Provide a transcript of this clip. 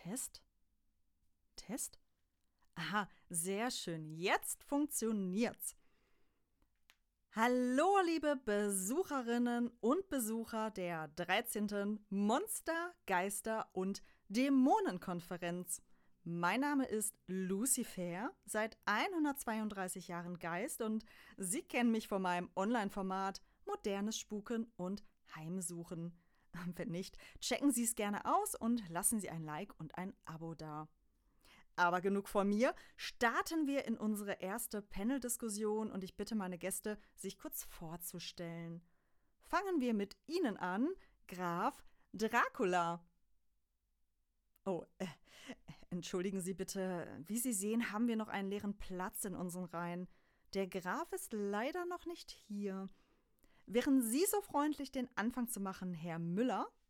Test? Test? Aha, sehr schön. Jetzt funktioniert's. Hallo, liebe Besucherinnen und Besucher der 13. Monster-, Geister- und Dämonenkonferenz. Mein Name ist Lucifer, seit 132 Jahren Geist und Sie kennen mich von meinem Online-Format Modernes Spuken und Heimsuchen. Wenn nicht, checken Sie es gerne aus und lassen Sie ein Like und ein Abo da. Aber genug von mir. Starten wir in unsere erste Panel-Diskussion und ich bitte meine Gäste, sich kurz vorzustellen. Fangen wir mit Ihnen an, Graf Dracula. Oh, entschuldigen Sie bitte. Wie Sie sehen, haben wir noch einen leeren Platz in unseren Reihen. Der Graf ist leider noch nicht hier. Wären Sie so freundlich, den Anfang zu machen, Herr Müller?